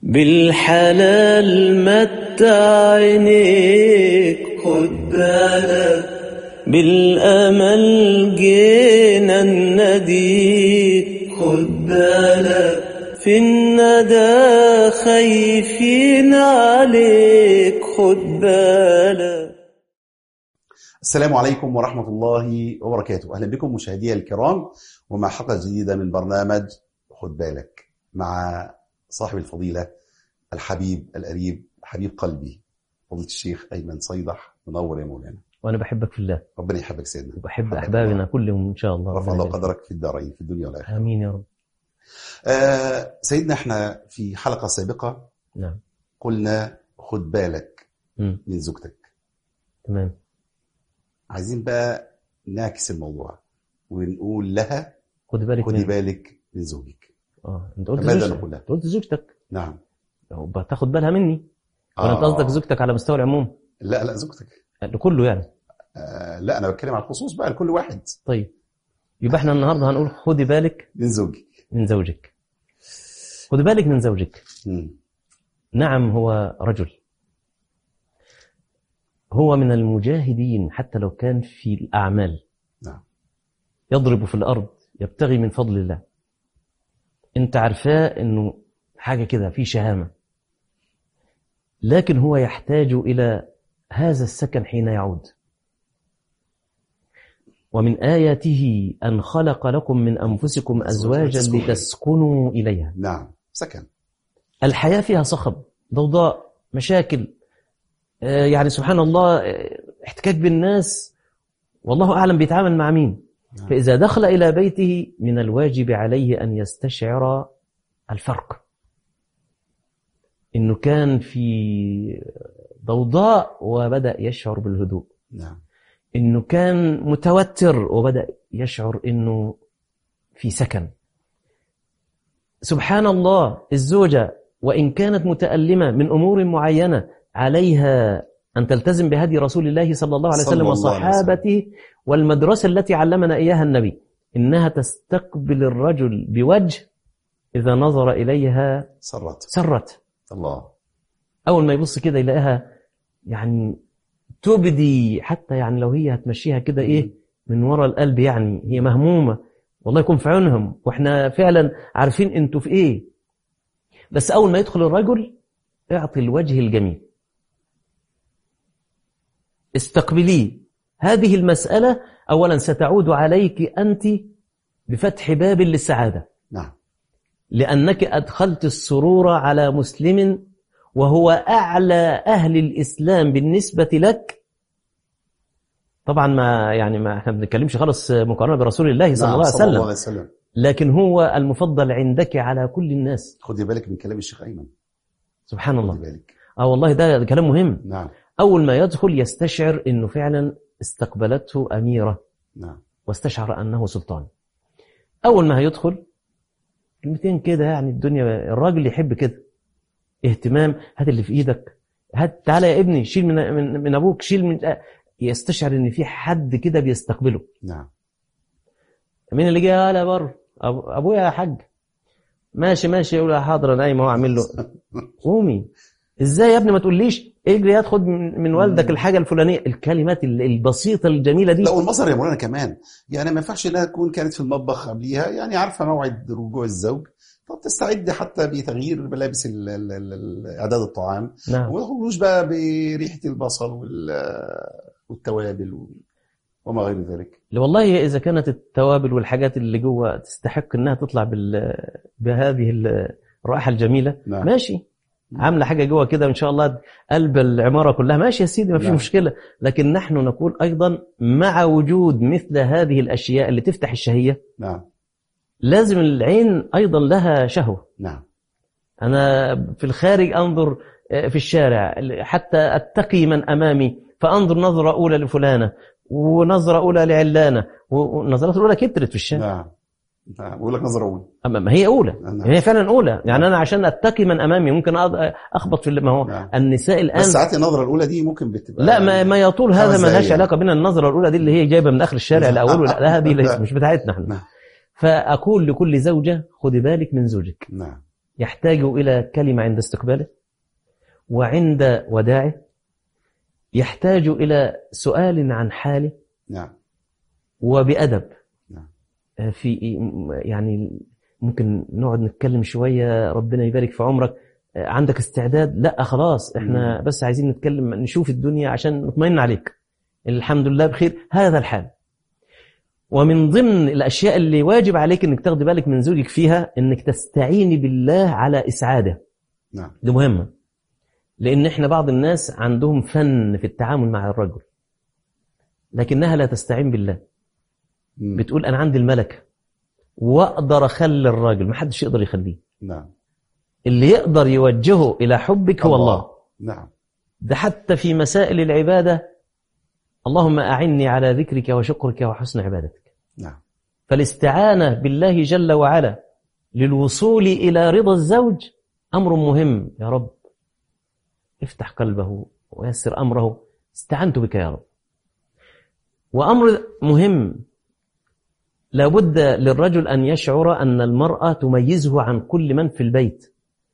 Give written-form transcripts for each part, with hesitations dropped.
بالحلال متع عينيك خد بالك، بالأمل جينا النديك خد بالك، في الندى خايفين عليك خد بالك. السلام عليكم ورحمة الله وبركاته. أهلا بكم مشاهدي الكرام ومع حلقة جديدة من برنامج خد بالك مع صاحب الفضيلة الحبيب القريب حبيب قلبي فضيلة الشيخ أيمن صيدح. منور يا مولانا. وأنا بحبك في الله. ربنا يحبك سيدنا وبحب أحبابنا كلهم إن شاء الله. رفع الله قدرك في الدارين في الدنيا والآخرة. آمين يا رب. سيدنا احنا في حلقة سابقة نعم قلنا خد بالك من زوجتك. تمام. عايزين بقى نعكس الموضوع ونقول لها خدي بالك من زوجك. انت قلت ماذا زوجتك. نقول لها؟ قلت زوجتك. نعم. تاخد بالها مني. ولا انت قصدك زوجتك على مستوى العموم؟ لا زوجتك لكله يعني. لا انا بتكلم على الخصوص بقى لكل واحد. طيب يبقى احنا النهارده هنقول خدي بالك من زوجك. من زوجك. خدي بالك من زوجك. نعم هو رجل، هو من المجاهدين حتى لو كان في الأعمال. نعم. يضرب في الأرض يبتغي من فضل الله. انت عارفاه انه حاجة كده في شهامة، لكن هو يحتاج إلى هذا السكن حين يعود. ومن آياته أن خلق لكم من أنفسكم أزواجا لتسكنوا إليها. نعم. سكن. الحياة فيها صخب، ضوضاء، مشاكل، يعني سبحان الله احتكاك بالناس، والله أعلم بيتعامل مع مين. فإذا دخل إلى بيته من الواجب عليه أن يستشعر الفرق، إنه كان في ضوضاء وبدأ يشعر بالهدوء. نعم. إنه كان متوتر وبدأ يشعر إنه في سكن. سبحان الله، الزوجة وإن كانت متألمة من أمور معينة عليها أن تلتزم بهدي رسول الله صلى الله عليه وسلم وصحابته والمدرسة التي علمنا إياها النبي، إنها تستقبل الرجل بوجه إذا نظر إليها سرت. الله. أول ما يبص كده يلاقيها يعني تبدي، حتى يعني لو هي هتمشيها كده إيه من وراء القلب، يعني هي مهمومة، والله يكون في عونهم، وإحنا فعلا عارفين أنتوا في إيه. بس أول ما يدخل الرجل اعطي الوجه الجميل، استقبليه. هذه المسألة أولا ستعود عليك أنت بفتح باب للسعادة. نعم. لأنك أدخلت السرور على مسلم وهو أعلى أهل الإسلام بالنسبة لك. طبعا ما احنا بنتكلمش خالص مقارنة برسول الله صلى الله عليه وسلم، لكن هو المفضل عندك على كل الناس. خدي بالك من كلام الشيخ أيمن. سبحان الله. خدي بالك. والله ده كلام مهم. نعم. أول ما يدخل يستشعر أنه فعلا استقبلته أميرة. نعم. واستشعر أنه سلطان. أول ما هيدخل كلمتين كده، يعني الدنيا، الراجل يحب كده اهتمام. هات اللي في إيدك، هات، تعالى يا ابني، شيل من أبوك، شيل من، يستشعر أن في حد كده بيستقبله. نعم. مين اللي جاي؟ لا بره أبويا يا حاج. ماشي يقول حاضر أنا قايم أعمل له. قومي. ازاي يا ابني ما تقوليش اجري ياخد من والدك الحاجه الفلانيه. الكلمات البسيطه الجميله دي. لا والمظهر يا مولانا كمان، يعني ما ينفعش انها تكون كانت في المطبخ قبليها، يعني عارفه موعد رجوع الزوج، طب تستعد حتى بتغيير ملابس اعداد الطعام. نعم. وما تخرجوش بقى بريحه البصل والتوابل وما غير ذلك. والله اذا كانت التوابل والحاجات اللي جوه تستحق انها تطلع بهذه الرائحه الجميله. نعم. ماشي، عامله حاجه جوه كده ان شاء الله قلب العماره كلها، ماشي يا سيدي، ما في مشكله. لكن نحن نقول ايضا مع وجود مثل هذه الاشياء اللي تفتح الشهيه. نعم. لازم العين ايضا لها شهوه. نعم. انا في الخارج انظر في الشارع حتى اتقي من امامي، فانظر نظره اولى لفلانه ونظره اولى لعلانه، والنظرات الاولى كترت في الشارع. نعم. بقول لك نظرة أولى. ما هي أولى. هي فعلا أولى. يعني أنا عشان أتقي من أمامي ممكن أخبط في ما هو النساء الآن. بس ساعات النظرة الأولى دي ممكن بتبقى لا ما يطول هذا، ما لهاش علاقة بين النظرة الأولى دي اللي هي جايبة من آخر الشارع لأوله. لا هذه مش بتاعتنا احنا. فأقول لكل زوجة خدي بالك من زوجك. نعم. يحتاج إلى كلمة عند استقباله وعند وداعه، يحتاج إلى سؤال عن حاله نعم. وبأدب. نعم. في يعني ممكن نقعد نتكلم شوية، ربنا يبارك في عمرك، عندك استعداد؟ لا خلاص احنا بس عايزين نتكلم نشوف الدنيا عشان نطمئن عليك، الحمد لله بخير، هذا الحال. ومن ضمن الأشياء اللي واجب عليك انك تاخد بالك من زوجك فيها انك تستعيني بالله على إسعاده. نعم. دي مهمة، لأن احنا بعض الناس عندهم فن في التعامل مع الرجل لكنها لا تستعين بالله. بتقول أنا عندي الملكة وأقدر أخلي الراجل، ما حدش يقدر يخليه. نعم. اللي يقدر يوجهه إلى حبك هو الله. نعم. ده حتى في مسائل العبادة، اللهم أعني على ذكرك وشكرك وحسن عبادتك. نعم. فالاستعانة بالله جل وعلا للوصول إلى رضا الزوج أمر مهم. يا رب افتح قلبه ويسر أمره، استعنت بك يا رب. وأمر مهم، لابد للرجل أن يشعر أن المرأة تميزه عن كل من في البيت.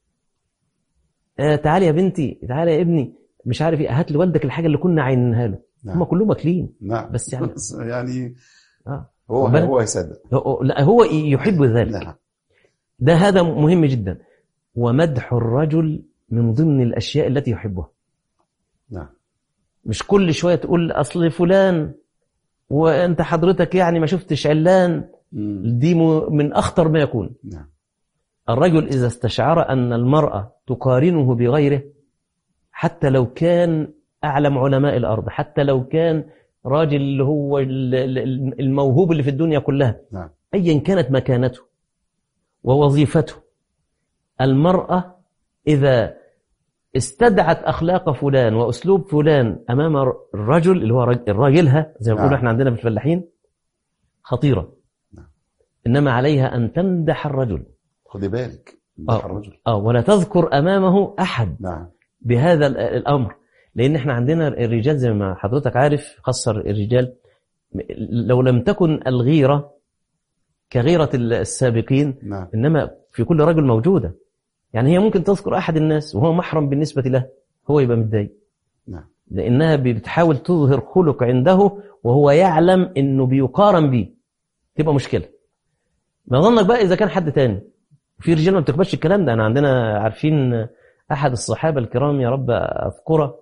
تعالي يا بنتي، تعالي يا ابني، مش عارف ايه، هات لوالدك الحاجة اللي كنا عينها له. نعم. هم كلهم ماكلين. نعم. بس يعني هو يصدق. لا هو يحب ذلك. نعم. ده هذا مهم جدا. ومدح الرجل من ضمن الأشياء التي يحبها. نعم. مش كل شوية تقول أصل فلان وأنت حضرتك يعني ما شفتش علان. دي من أخطر ما يكون. نعم. الرجل إذا استشعر أن المرأة تقارنه بغيره، حتى لو كان أعلم علماء الأرض، حتى لو كان راجل اللي هو الموهوب اللي في الدنيا كلها، نعم. أيا كانت مكانته ووظيفته، المرأة إذا استدعت أخلاق فلان وأسلوب فلان أمام الرجل اللي هو الراجلها زي ما بيقولوا احنا عندنا في الفلاحين، خطيرة. إنما عليها أن تمدح الرجل. خدي بالك، تمدح الرجل. ولا تذكر أمامه أحد. نعم. بهذا الأمر، لأن احنا عندنا الرجال زي ما حضرتك عارف، خاصة الرجال، لو لم تكن الغيرة كغيرة السابقين، نعم. إنما في كل رجل موجودة. يعني هي ممكن تذكر أحد الناس وهو محرم بالنسبة له، هو يبقى متضايق. نعم. لأنها بتحاول تظهر خلق عنده وهو يعلم إنه بيقارن به، تبقى مشكلة. ما ظنك بقى إذا كان حد تاني. في رجال ما بتقبلش الكلام ده. أنا عندنا عارفين أحد الصحابة الكرام، يا رب أذكره،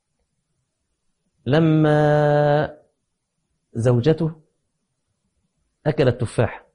لما زوجته أكلت تفاح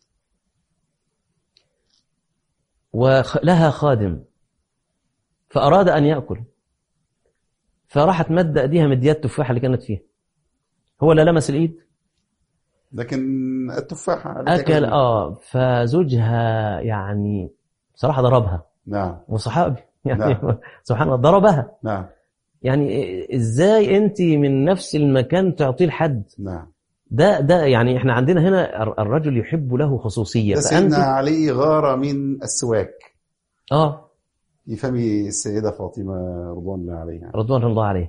ولها خادم فأراد أن يأكل، فراحت مد أيديها مديات التفاحة اللي كانت فيها، هو لا لمس الإيد لكن التفاحة أكل. فزوجها يعني بصراحة ضربها. نعم. وصحابي يعني. نعم. سبحان الله، ضربها. نعم. يعني إزاي أنت من نفس المكان تعطيه لحد؟ نعم. ده يعني احنا عندنا هنا الرجل يحب له خصوصية. سيدنا علي غار من السواك في فم السيدة فاطمة رضوان الله عليها. رضوان الله عليه.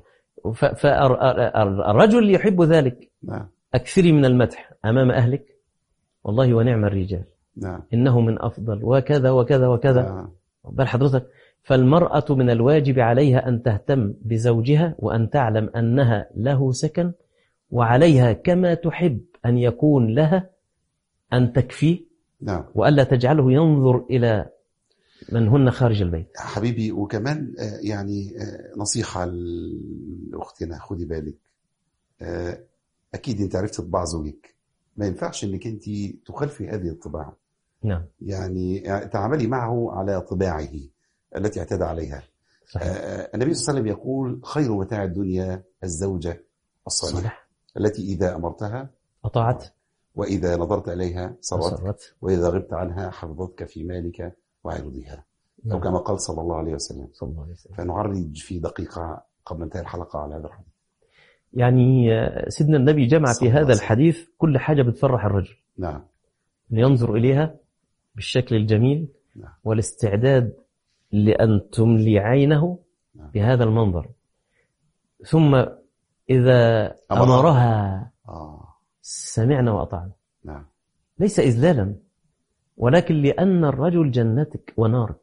فالرجل يحب ذلك. نعم. أكثري من المدح أمام أهلك، والله ونعم الرجال. نعم. إنه من أفضل وكذا وكذا وكذا. نعم. بل حضرتك، فالمرأة من الواجب عليها أن تهتم بزوجها وأن تعلم أنها له سكن، وعليها كما تحب أن يكون لها أن تكفيه. نعم. وألا تجعله ينظر إلى من هن خارج البيت. حبيبي، وكمان يعني نصيحة لأختنا، خدي بالك، أكيد أنت عرفت طباع زوجك، ما ينفعش أنك أنت تخلفي هذه الطباع. نعم. يعني تعاملي معه على طباعه التي اعتاد عليها. صحيح. النبي صلى الله عليه وسلم يقول: خير متاع الدنيا الزوجة الصالحة التي إذا أمرتها أطاعت، وإذا نظرت إليها سرت، وإذا غبت عنها حفظتك في مالك وعرضها. أو كما قال صلى الله عليه وسلم. فنعرج في دقيقة قبل انتهاء الحلقة على هذا الحديث. يعني سيدنا النبي جمع في هذا الحديث كل حاجة بتفرح الرجل. نعم. لينظر إليها بالشكل الجميل. نعم. والاستعداد لأن تملي عينه. نعم. بهذا المنظر. ثم إذا أمرها سمعنا وأطعنا. نعم. ليس إذلالا، ولكن لأن الرجل جنتك ونارك.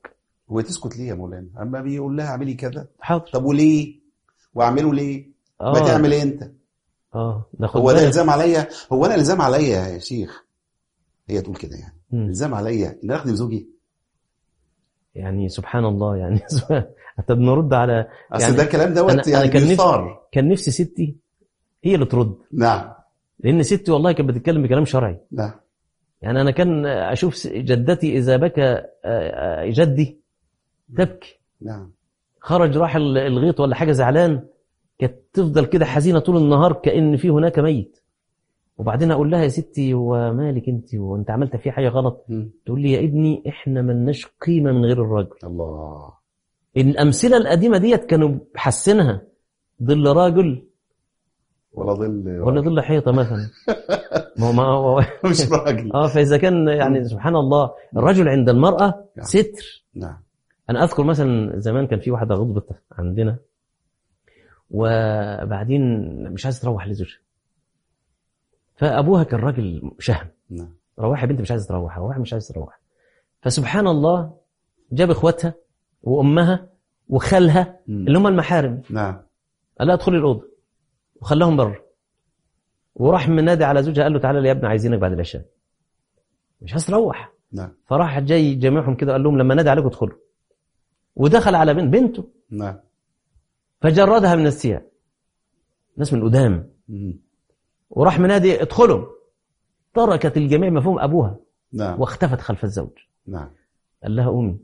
وتسكت ليه يا مولانا؟ اما بيقول لها اعملي كذا، حاضر. طب وليه؟ واعمله ليه؟ ما تعمل إيه انت؟ هو ده الزام عليا؟ هو انا الزام عليا يا شيخ؟ هي تقول كده يعني الزام عليا ان اخدم زوجي؟ يعني سبحان الله، يعني حتى بنرد على اصل ده الكلام دوت يعني بيثار. كان نفسي ستي هي اللي ترد. نعم. لان ستي والله كانت بتتكلم بكلام شرعي. نعم. يعني انا كان اشوف جدتي اذا بكى جدي تبكي. نعم. خرج راح الغيط ولا حاجه زعلان، كانت تفضل كده حزينه طول النهار كأن في هناك ميت. وبعدين اقول لها يا ستي ومالك انت وانت عملت فيه حاجه غلط؟ تقول لي يا ابني احنا ملناش قيمه من غير الراجل. الله. الامثله القديمه ديت كانوا حسنها، ظل راجل ولا ظل حيطه مثلا. ما هو مش راجل. فاذا كان يعني سبحان الله الرجل عند المراه ستر. نعم. انا اذكر مثلا زمان كان في واحده غضبت عندنا، وبعدين مش عايزه تروح لزوجها، فابوها كان راجل شهم. نعم. روحي يا بنتي، مش عايزه تروح، روحي مش عايزه تروح. فسبحان الله جاب اخواتها وامها وخالها اللي هم المحارم. نعم. قال لها ادخلي الاوضه وخلاهم بره، وراح منادي على زوجها قال له تعالى يا ابني عايزينك بعد العشاء. مش عايز تروح. نعم. فراح جاي جامعهم كده قال لهم لما نادي عليكم ادخلوا، ودخل على بنته. نعم. فجردها من الثياب، ناس من القدام، وراح منادي ادخلوا، تركت الجميع مفهوم ابوها. نعم. واختفت خلف الزوج. نعم. قال لها قومي،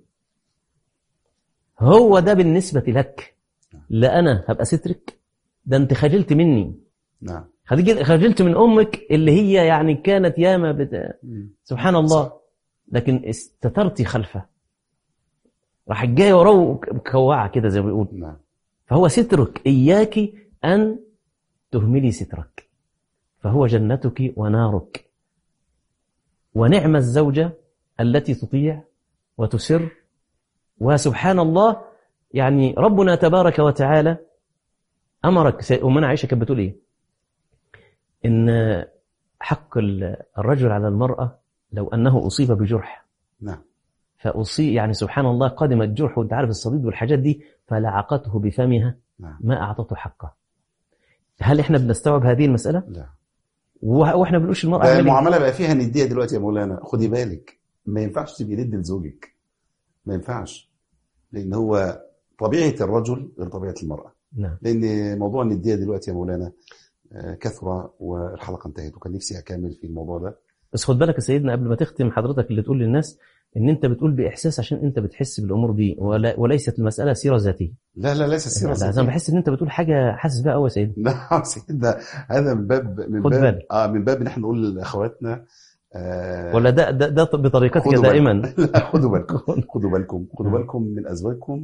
هو ده بالنسبة لك؟ لا أنا هبقى سترك؟ ده أنت خجلت مني. نعم. خجلت من أمك اللي هي يعني كانت ياما سبحان الله، لكن استترتي خلفه، راح جاي وراه مكوعة كده زي ما بيقول. نعم. فهو سترك، إياك أن تهملي سترك، فهو جنتك ونارك. ونعم الزوجة التي تطيع وتسر. وسبحان الله يعني ربنا تبارك وتعالى أمرك. أمنا عائشة كانت بتقول إيه؟ إن حق الرجل على المرأة لو أنه أصيب بجرح. نعم. فأصيب يعني سبحان الله قادم الجرح، وأنت عارف الصديد والحاجات دي، فلعقته بفمها. نعم. ما أعطته حقه. هل إحنا بنستوعب هذه المسألة؟ لا. وإحنا بنقولش المرأة المعاملة بقى فيها ندية دلوقتي يا مولانا. خدي بالك، ما ينفعش تبقي ند لزوجك، ما ينفعش، لأن هو طبيعة الرجل غير طبيعة المرأة. نعم. لأن موضوع الندية دلوقتي يا مولانا كثرة، والحلقة انتهت، وكان نفسي أكمل في الموضوع ده. بس خد بالك يا سيدنا قبل ما تختم حضرتك اللي تقول للناس ان انت بتقول باحساس عشان انت بتحس بالامور دي، وليست المساله سيره ذاتيه. لا ليست سيره ذاتيه. انا بحس ان انت بتقول حاجه حاسس بها قوي يا سيدنا. نعم سيدنا، هذا من باب من باب ان احنا نقول لاخواتنا ولا ده بطريقتك دائما. لا خدوا بالكم، خدوا بالكم من ازواجكم.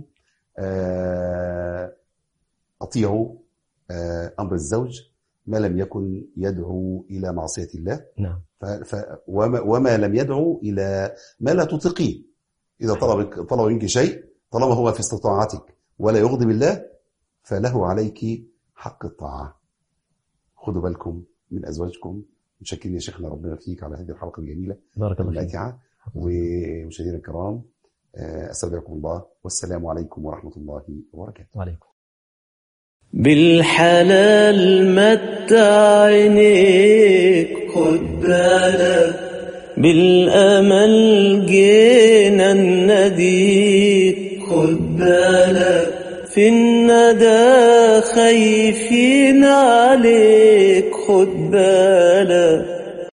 اطيعوا امر الزوج ما لم يكن يدعو الى معصيه الله. نعم. وما لم يدعو إلى ما لا تطيقيه. إذا طلب منك شيء طالما هو في استطاعتك ولا يغضب الله فله عليك حق الطاعة. خدوا بالكم من أزواجكم. متشكرين يا شيخنا، ربنا فيك على هذه الحلقة الجميلة بارك الله الماتعة. ومشاهدينا الكرام أستودعكم الله، والسلام عليكم ورحمة الله وبركاته. وعليكم. بالحلال متع عينيك، خد بالك بالأمل جينا نديك، خد بالك في الندى خايفين عليك، خد بالك